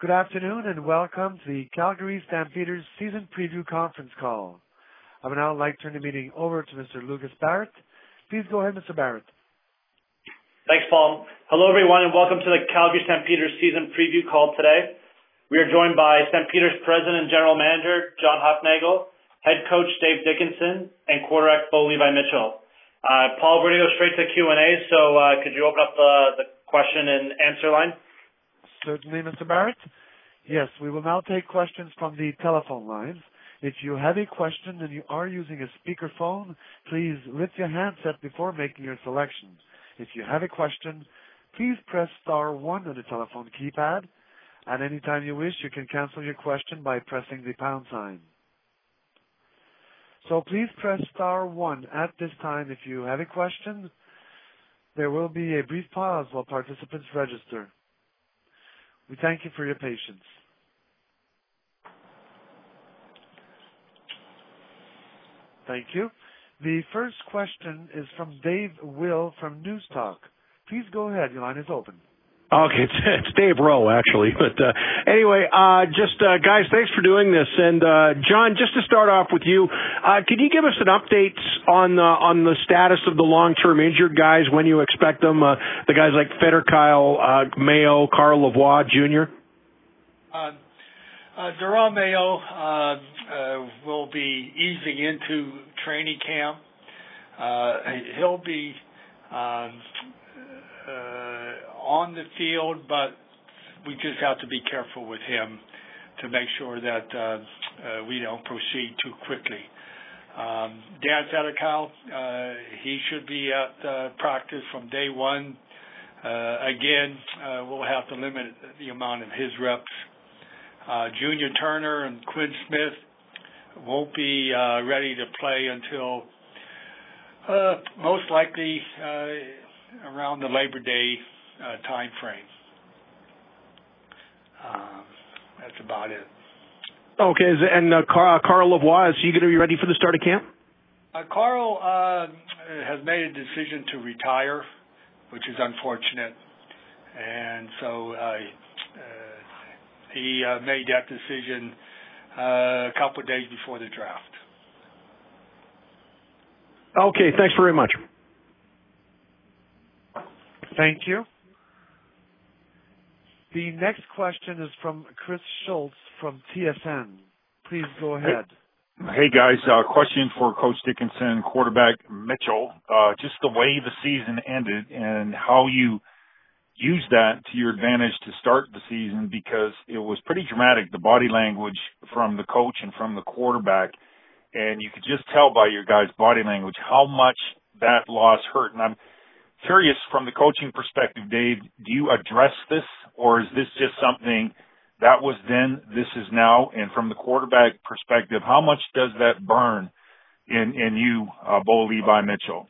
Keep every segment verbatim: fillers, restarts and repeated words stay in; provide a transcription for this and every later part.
Good afternoon and welcome to the Calgary Stampeders season preview conference call. I would now like to turn the meeting over to Mister Lucas Barrett. Please go ahead, Mister Barrett. Thanks, Paul. Hello, everyone, and welcome to the Calgary Stampeders season preview call today. We are joined by Stampeders President and General Manager John Hufnagel, Head Coach Dave Dickinson, and quarterback Bo Levi Mitchell. Uh, Paul, we're going to go straight to Q and A, so uh, could you open up the, the question and answer line? Certainly, Mister Barrett. Yes, we will now take questions from the telephone lines. If you have a question and you are using a speakerphone, please lift your handset before making your selection. If you have a question, please press star one on the telephone keypad. At any time you wish, you can cancel your question by pressing the pound sign. So please press star one at this time if you have a question. There will be a brief pause while participants register. We thank you for your patience. Thank you. The first question is from Dave Will from News Talk. Please go ahead. Your line is open. Okay, it's, it's Dave Rowe, actually. But uh, anyway, uh, just uh, guys, thanks for doing this. And uh, John, just to start off with you, uh, could you give us an update on uh, on the status of the long-term injured guys? When you expect them? Uh, the guys like Feder Kyle, uh, Mayo, Carl Lavoie Junior Uh, uh, Duran Mayo uh, uh, will be easing into training camp. Uh, he'll be um, uh, on the field, but we just have to be careful with him to make sure that uh, uh, we don't proceed too quickly. Um, Dan Federkyle, uh, he should be at uh, practice from day one. Uh, again, uh, we'll have to limit the amount of his reps. Uh, Junior Turner and Quinn Smith won't be uh, ready to play until uh, most likely uh, around the Labor Day uh, time frame. Um, that's about it. Okay, and uh, Car- Carl Lavoie, is he going to be ready for the start of camp? Uh, Carl uh, has made a decision to retire, which is unfortunate, and so uh, uh, he uh, made that decision uh, a couple of days before the draft. Okay, thanks very much. Thank you. The next question is from Chris Schultz from T S N. Please go ahead. Hey, guys. Uh, question for Coach Dickinson, quarterback Mitchell. Uh, just the way the season ended and how you used that to your advantage to start the season, because it was pretty dramatic, the body language from the coach and from the quarterback. And you could just tell by your guys' body language how much that loss hurt. And I'm curious, from the coaching perspective, Dave, do you address this, or is this just something that was then, this is now? And from the quarterback perspective, how much does that burn in, in you, uh, Bo Levi Mitchell?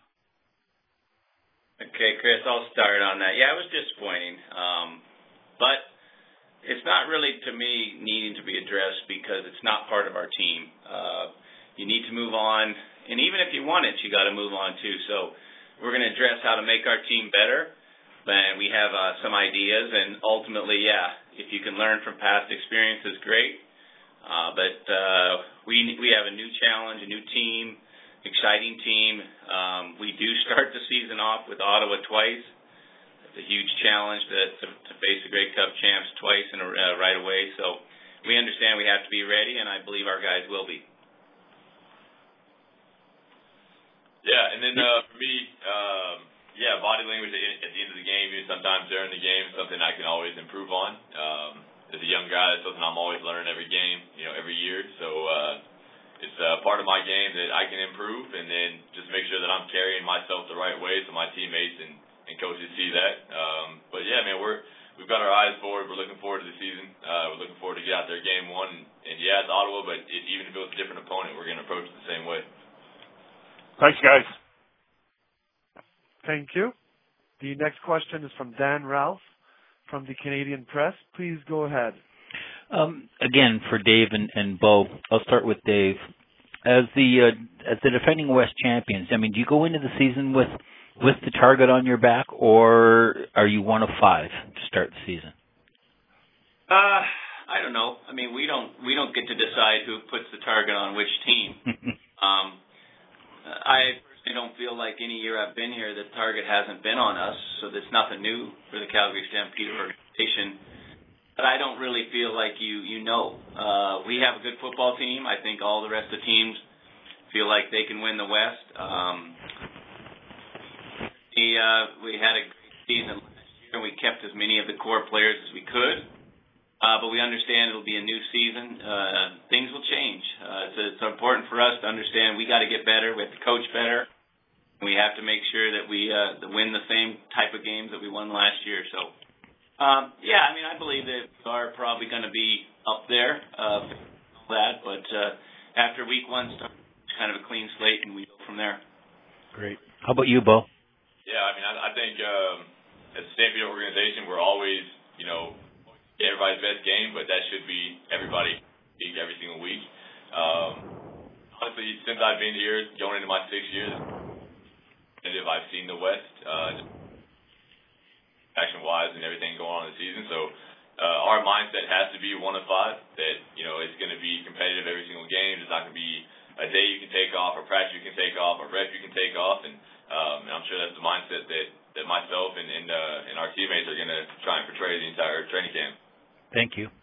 Okay, Chris, I'll start on that. Yeah, it was disappointing. Um, but it's not really, to me, needing to be addressed because it's not part of our team. Uh, you need to move on. And even if you want it, you got to move on too. So we're going to address how to make our team better. And we have uh, some ideas. And ultimately, yeah, if you can learn from past experiences, great. Uh, but uh, we we have a new challenge, a new team. Exciting team. Um, we do start the season off with Ottawa twice. It's a huge challenge to, to, to face the Grey Cup champs twice in a, uh, right away. So we understand we have to be ready, and I believe our guys will be. Yeah, and then uh, for me, um, yeah, body language at, at the end of the game, even sometimes during the game, something I can always improve on. Um, as a young guy, that's something I'm always learning every game, you know, every year. So, uh, It's uh, part of my game that I can improve, and then just make sure that I'm carrying myself the right way so my teammates and, and coaches see that. Um, but yeah, man, we're we've got our eyes forward. We're looking forward to the season. Uh, we're looking forward to get out there game one. And, and yeah, it's Ottawa, but it, even if it was a different opponent, we're going to approach it the same way. Thanks, guys. Thank you. The next question is from Dan Ralph from the Canadian Press. Please go ahead. Um, again, for Dave and, and Bo, I'll start with Dave. As the uh, as the defending West champions, I mean, do you go into the season with with the target on your back, or are you one of five to start the season? Uh, I don't know. I mean, we don't we don't get to decide who puts the target on which team. um, I personally don't feel like any year I've been here the target hasn't been on us, so that's nothing new for the Calgary Stampede organization. But I don't really feel like you you know. Uh, we have a good football team. I think all the rest of the teams feel like they can win the West. Um, we uh, we had a great season last year, and we kept as many of the core players as we could. Uh, but we understand it'll be a new season. Uh, things will change. Uh, it's, it's important for us to understand we got to get better. We have to coach better. We have to make sure that we uh, win the same type of games that we won last year. So, um, yeah, I mean, I believe that we are probably going to be up there, uh, that. But uh, after week one, start kind of a clean slate, and we go from there. Great. How about you, Bo? Yeah, I mean, I, I think um, as a Stampede organization, we're always, you know, everybody's best game, but that should be everybody every single week. Um, honestly, since I've been here, going into my six years, and if I've seen the West, uh, action-wise and everything going on in the season, so uh, our mindset has to be one of five. That you know it's going to be competitive every single game. It's not going to be a day you can take off, or practice you can take off, or rep you can take off, and, um, and I'm sure that's the mindset that, that myself and and, uh, and our teammates are going to try and portray the entire training camp. Thank you.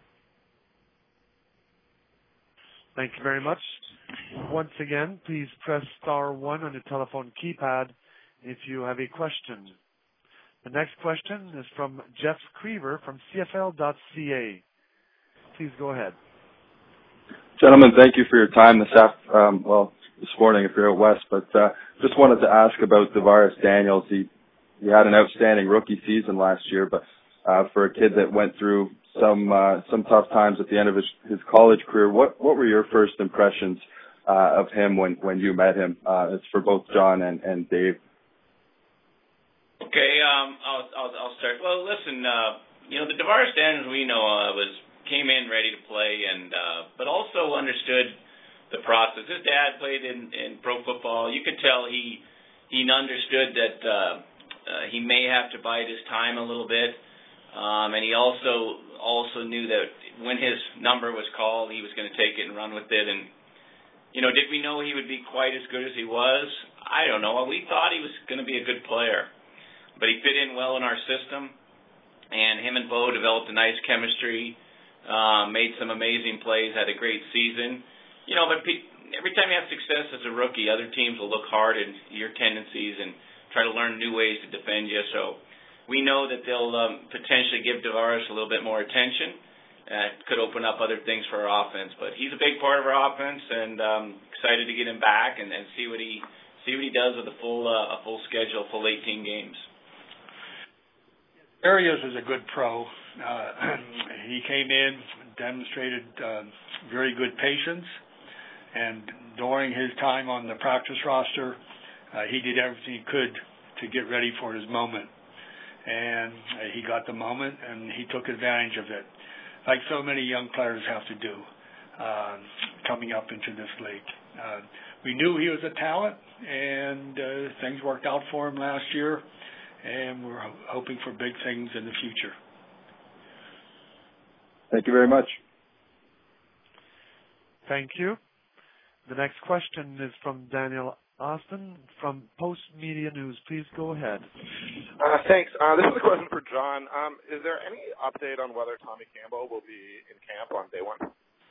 Thank you very much. Once again, please press star one on your telephone keypad if you have a question. The next question is from Jeff Creever from C F L dot C A. Please go ahead. Gentlemen, thank you for your time this after, um, well, this morning if you're out west, but uh, just wanted to ask about Davaris Daniels. He, he had an outstanding rookie season last year, but uh, for a kid that went through some uh, some tough times at the end of his, his college career, what, what were your first impressions uh, of him when, when you met him? Uh, it's for both John and, and Dave. Okay, um, I'll, I'll, I'll start. Well, listen, uh, you know, the Davaris Daniels we know uh, was came in ready to play, and uh, but also understood the process. His dad played in, in pro football. You could tell he he understood that uh, uh, he may have to bide his time a little bit, um, and he also also knew that when his number was called, he was going to take it and run with it. And you know, did we know he would be quite as good as he was? I don't know. We thought he was going to be a good player. But he fit in well in our system, and him and Bo developed a nice chemistry, uh, made some amazing plays, had a great season. You know, but pe- every time you have success as a rookie, other teams will look hard at your tendencies and try to learn new ways to defend you. So we know that they'll um, potentially give Davaris a little bit more attention. Uh, could open up other things for our offense. But he's a big part of our offense, and um, excited to get him back and, and see what he see what he does with a full uh, a full schedule, full eighteen games. Arias is a good pro. Uh, he came in, demonstrated uh, very good patience, and during his time on the practice roster, uh, he did everything he could to get ready for his moment. And uh, he got the moment, and he took advantage of it, like so many young players have to do uh, coming up into this league. Uh, we knew he was a talent, and uh, things worked out for him last year. And we're hoping for big things in the future. Thank you very much. Thank you. The next question is from Daniel Austin from Post Media News. Please go ahead. Uh, thanks. Uh, this is a question for John. Um, is there any update on whether Tommy Campbell will be in camp on day one?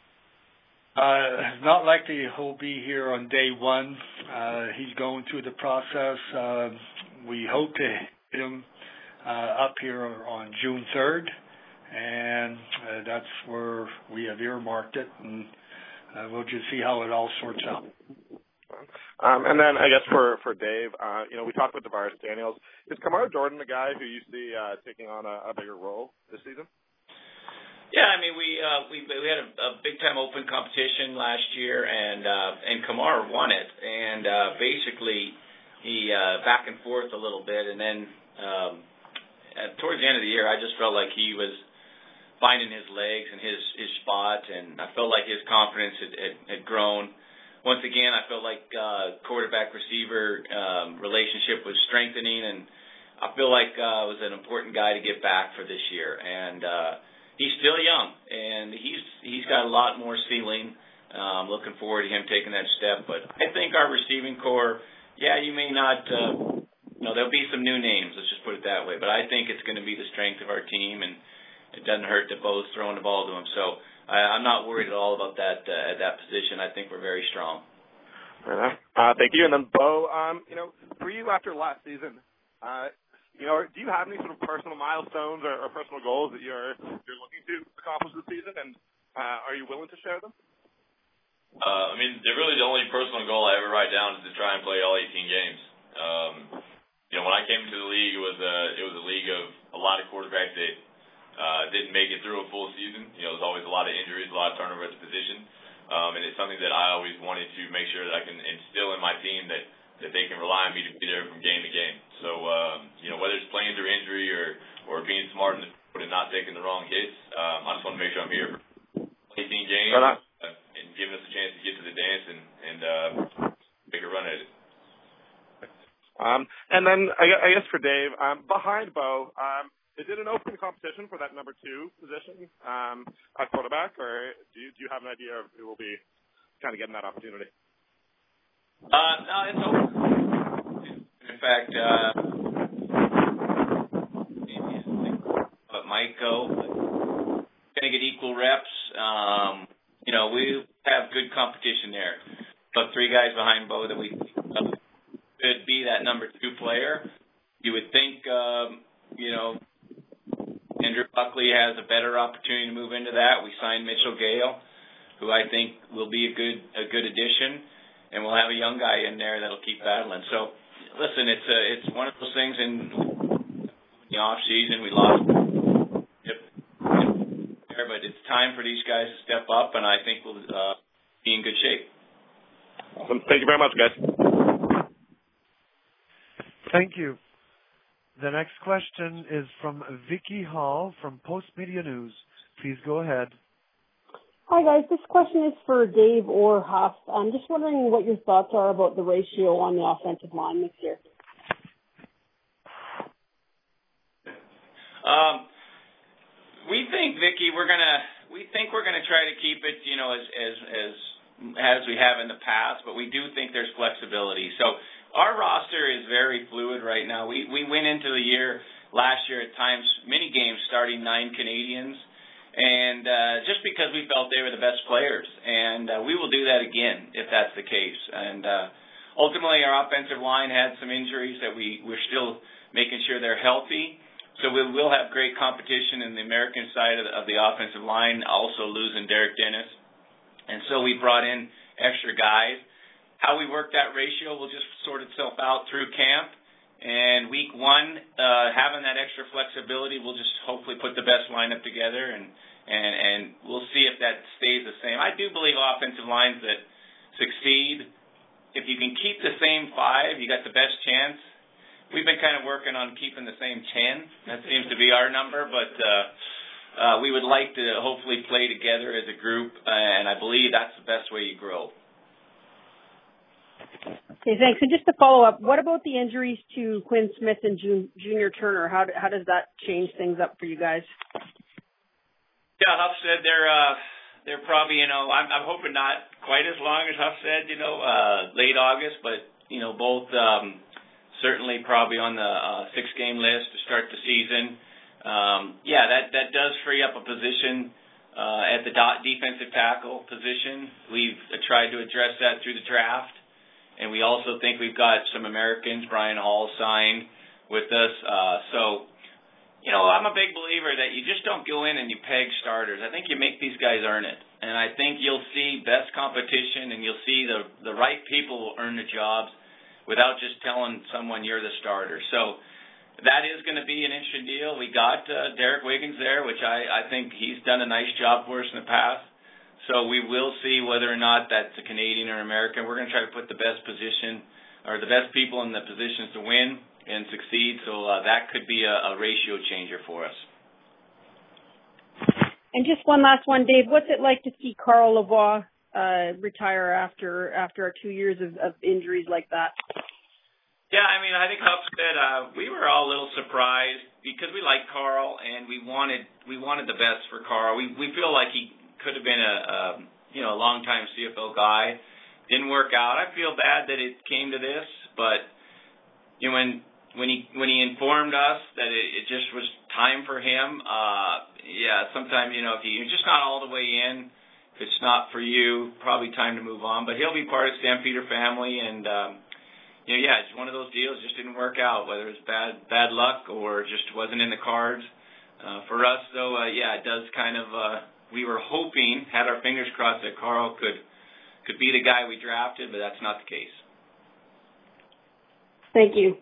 Uh, not likely he'll be here on day one. Uh, he's going through the process. Uh, we hope to get him uh, up here on June third, and uh, that's where we have earmarked it, and uh, we'll just see how it all sorts out. Um, and then I guess for, for Dave, uh, you know, we talked with Davaris Daniels. Is Kamar Jordan the guy who you see uh, taking on a, a bigger role this season? Yeah, I mean, we uh, we we had a, a big time open competition last year, and uh, and Kamar won it, and uh, basically he uh, back and forth a little bit, and then um, at, towards the end of the year, I just felt like he was finding his legs and his his spot, and I felt like his confidence had, had, had grown. Once again, I felt like uh, quarterback receiver um, relationship was strengthening, and I feel like uh, was an important guy to get back for this year, and. Uh, He's still young, and and he's he's got a lot more ceiling. Um, looking forward to him taking that step. But I think our receiving core, yeah, you may not, uh, you know, there'll be some new names. Let's just put it that way. But I think it's going to be the strength of our team, and it doesn't hurt that Bo's throwing the ball to him. So I, I'm not worried at all about that uh, at that position. I think we're very strong. Fair enough. Uh, thank you. And then Bo, um, you know, for you after last season, uh, you know, do you have any sort of personal milestones or, or personal goals that you're you're looking to accomplish this season, and uh, are you willing to share them? Uh, I mean, they're really the only personal goal I ever write down is to try and play all eighteen games. Um, you know, when I came into the league, it was a it was a league of a lot of quarterbacks that uh, didn't make it through a full season. You know, there's always a lot of injuries, a lot of turnover at the position. Um, and it's something that I always wanted to make sure that I can instill in my team that, that they can rely on me to be there from game to game. So, um, you know, whether it's playing through injury or, or being smart in the field and not taking the wrong hits, um, I just want to make sure I'm here for eighteen games uh, and giving us a chance to get to the dance and, and uh, make a run at it. Um, and then I, I guess for Dave, um, behind Bo, um, is it an open competition for that number two position um, at quarterback, or do you, do you have an idea of who will be kind of getting that opportunity? Uh, no, it's open. In fact, uh, but might go. Going to get equal reps. Um, you know, we have good competition there. But three guys behind Bo that we could be that number two player. You would think, um, you know, Andrew Buckley has a better opportunity to move into that. We signed Mitchell Gale, who I think will be a good a good addition, and we'll have a young guy in there that'll keep battling. So, listen, it's a, it's one of those things. In the off season, we lost, yep, but it's time for these guys to step up, and I think we'll uh, be in good shape. Awesome. Thank you very much, guys. Thank you. The next question is from Vicky Hall from Post Media News. Please go ahead. Hi, guys. This question is for Dave or Huff. I'm just wondering what your thoughts are about the ratio on the offensive line this year. Um, we think, Vicky, we're gonna we think we're gonna try to keep it, you know, as as as as we have in the past, but we do think there's flexibility. So our roster is very fluid right now. We we went into the year last year at times, many games starting nine Canadians, and uh, just because we felt they were the best players, and uh, we will do that again if that's the case. And uh, ultimately, our offensive line had some injuries that we we're still making sure they're healthy. So we will have great competition in the American side of the, of the offensive line. Also losing Derek Dennis, and so we brought in extra guys. How we work that ratio will just sort itself out through camp. And week one, uh, having that extra flexibility, we'll just hopefully put the best lineup together, and, and, and we'll see if that stays the same. I do believe offensive lines that succeed, if you can keep the same five, you got the best chance. We've been kind of working on keeping the same ten. That seems to be our number, but uh, uh, we would like to hopefully play together as a group, uh, and I believe that's the best way you grow. Okay, thanks. And just to follow up, what about the injuries to Quinn Smith and Jun- Junior Turner? How do, how does that change things up for you guys? Yeah, Huff said they're uh, they're probably, you know, I'm, I'm hoping not quite as long as Huff said, you know, uh, late August, but you know, both um, certainly probably on the uh, six-game list to start the season. Um, yeah, that that does free up a position uh, at the dot defensive tackle position. We've uh, tried to address that through the draft. And we also think we've got some Americans. Brian Hall signed with us. Uh, so, you know, I'm a big believer that you just don't go in and you peg starters. I think you make these guys earn it. And I think you'll see best competition, and you'll see the, the right people will earn the jobs without just telling someone you're the starter. So that is going to be an interesting deal. We got uh, Derek Wiggins there, which I, I think he's done a nice job for us in the past. So we will see whether or not that's a Canadian or American. We're going to try to put the best position or the best people in the positions to win and succeed. So uh, that could be a, a ratio changer for us. And just one last one, Dave. What's it like to see Carl Lavoie uh, retire after after two years of, of injuries like that? Yeah, I mean, I think Huff said uh, we were all a little surprised because we like Carl and we wanted we wanted the best for Carl. We we feel like he could have been a, a you know a longtime C F L guy. Didn't work out. I feel bad that it came to this, but you know when when he when he informed us that it, it just was time for him. Uh, yeah, sometimes you know if you, you're just not all the way in, if it's not for you, probably time to move on. But he'll be part of the Stampeder family and. Um, You know, yeah, it's one of those deals. Just didn't work out, whether it's bad bad luck or just wasn't in the cards. Uh, for us, though, uh, yeah, it does kind of. Uh, we were hoping, had our fingers crossed, that Carl could could be the guy we drafted, but that's not the case. Thank you.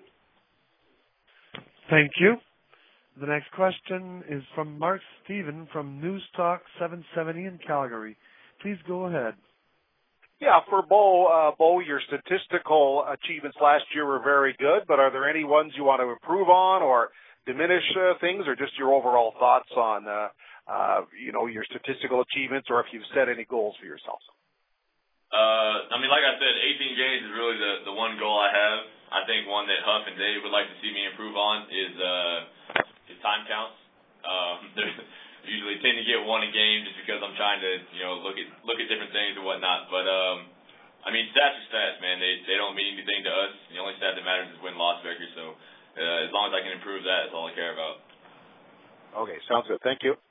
Thank you. The next question is from Mark Steven from News Talk seven seventy in Calgary. Please go ahead. Yeah, for Bo, uh, Bo, your statistical achievements last year were very good, but are there any ones you want to improve on or diminish uh, things, or just your overall thoughts on, uh, uh, you know, your statistical achievements, or if you've set any goals for yourself? Uh, I mean, like I said, eighteen games is really the, the one goal I have. I think one that Huff and Dave would like to see me improve on is, uh, is time counts. Um, usually tend to get one a game just because I'm trying to, you know, look at look at different things and whatnot. But um, I mean, stats are stats, man. They they don't mean anything to us. The only stat that matters is win-loss record. So uh, as long as I can improve that, that's all I care about. Okay, sounds good. Thank you.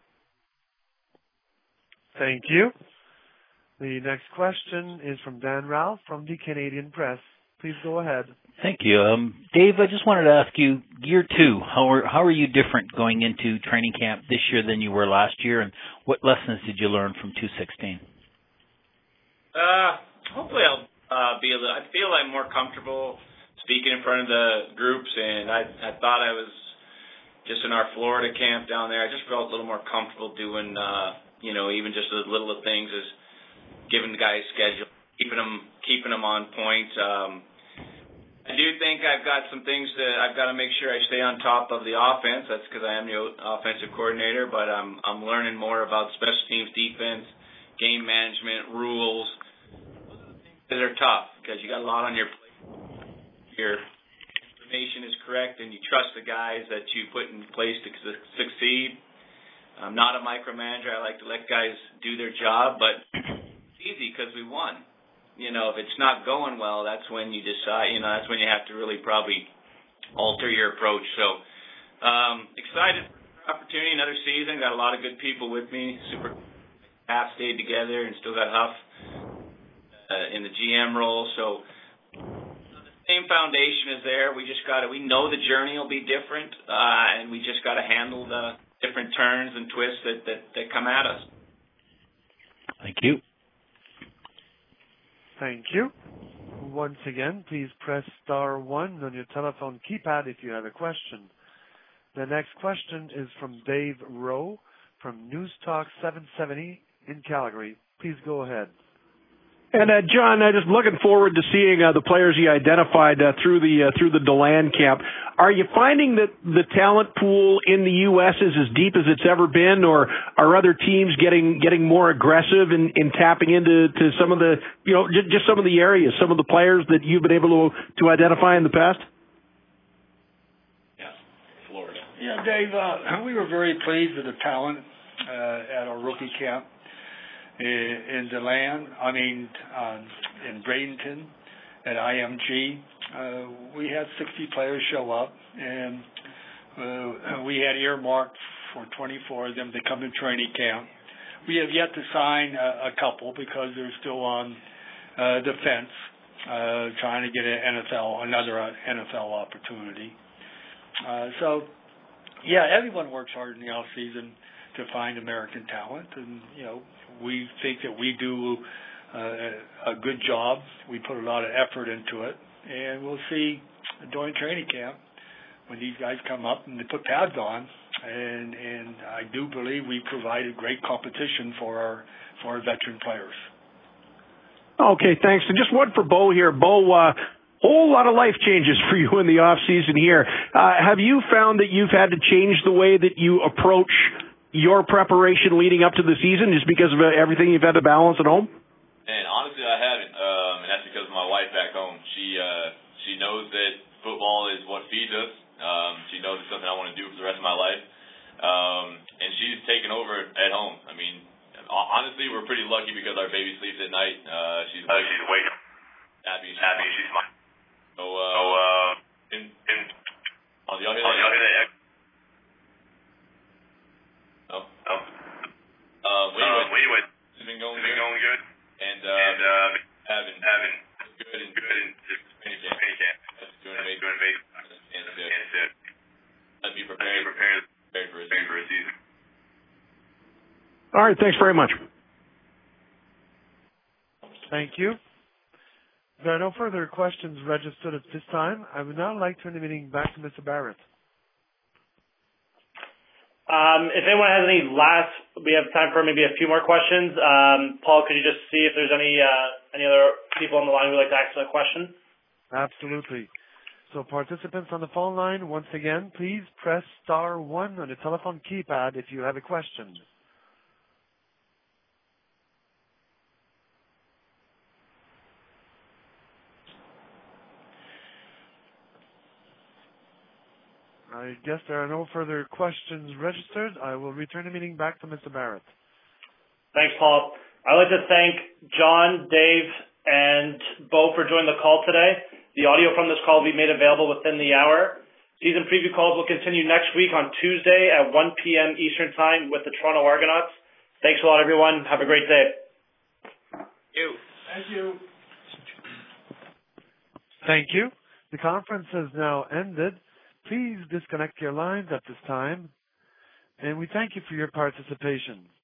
Thank you. The next question is from Dan Ralph from the Canadian Press. Please go ahead. Thank you. Um, Dave, I just wanted to ask you, year two, how are, how are you different going into training camp this year than you were last year, and what lessons did you learn from two sixteen? Uh, hopefully I'll uh, be able to, I feel I'm more comfortable speaking in front of the groups, and I, I thought I was just in our Florida camp down there. I just felt a little more comfortable doing, uh, you know, even just as little of things as giving the guys schedule, keeping them, keeping them on point. Um, I do think I've got some things that I've got to make sure I stay on top of the offense. That's because I am the offensive coordinator, but I'm I'm learning more about special teams, defense, game management, rules. Those are the things that are tough because you got a lot on your plate. Your information is correct, and you trust the guys that you put in place to su- succeed. I'm not a micromanager. I like to let guys do their job, but it's easy because we won. You know, if it's not going well, that's when you decide, you know, that's when you have to really probably alter your approach. So, um, excited for the opportunity, another season. Got a lot of good people with me. Super half stayed together and still got Huff uh, in the G M role. So, the same foundation is there. We just got to, we know the journey will be different, uh, and we just got to handle the different turns and twists that, that, that come at us. Thank you. Thank you. Once again, please press star one on your telephone keypad if you have a question. The next question is from Dave Rowe from News Talk seven seventy in Calgary. Please go ahead. And uh, John, uh, just looking forward to seeing uh, the players you identified uh, through the uh, through the DeLand camp. Are you finding that the talent pool in the U S is as deep as it's ever been, or are other teams getting getting more aggressive in, in tapping into to some of the you know j- just some of the areas, some of the players that you've been able to to identify in the past? Yeah, Florida. Yeah, Dave, uh, we were very pleased with the talent uh, at our rookie camp. In DeLand, I mean, um, in Bradenton, at I M G, uh, we had sixty players show up, and uh, we had earmarked for twenty-four of them to come to training camp. We have yet to sign a, a couple because they're still on uh, the fence, uh, trying to get an N F L, another N F L opportunity. Uh, so, yeah, everyone works hard in the off season to find American talent, and you know. We think that we do uh, a good job. We put a lot of effort into it, and we'll see during training camp when these guys come up and they put pads on. And and I do believe we provided great competition for our for our veteran players. Okay, thanks. And just one for Bo here, Bo. Uh, whole lot of life changes for you in the off season here. Uh, have you found that you've had to change the way that you approach your preparation leading up to the season just because of everything you've had to balance at home? And honestly, I haven't, um, and that's because of my wife back home. She uh, she knows that football is what feeds us. Um, she knows it's something I want to do for the rest of my life. Um, and she's taken over at home. I mean, honestly, we're pretty lucky because our baby sleeps at night. Uh, she's uh, she's awake. Happy. She's Happy. She's mine. So, uh, so, uh, in, in, oh, y'all hear oh, that? Y'all hear that? No. No. Uh, well, anyway, uh, anyway, it's been going it's been good. going good. And, uh, and, uh, having, having good and good and training camp. training camp. That's doing That's amazing. doing amazing. And, uh, And, uh, I'd be I'd prepared, be prepared, prepared for a prepared season. for a season. All right. Thanks very much. Thank you. There are no further questions registered at this time. I would now like to turn the meeting back to Mister Barrett. Um, if anyone has any last, we have time for maybe a few more questions. Um, Paul, could you just see if there's any uh, any other people on the line who would like to ask a question? Absolutely. So participants on the phone line, once again, please press star one on the telephone keypad if you have a question. I guess there are no further questions registered. I will return the meeting back to Mister Barrett. Thanks, Paul. I'd like to thank John, Dave, and Bo for joining the call today. The audio from this call will be made available within the hour. Season preview calls will continue next week on Tuesday at one p.m. Eastern Time with the Toronto Argonauts. Thanks a lot, everyone. Have a great day. Thank you. Thank you. Thank you. The conference has now ended. Please disconnect your lines at this time, and we thank you for your participation.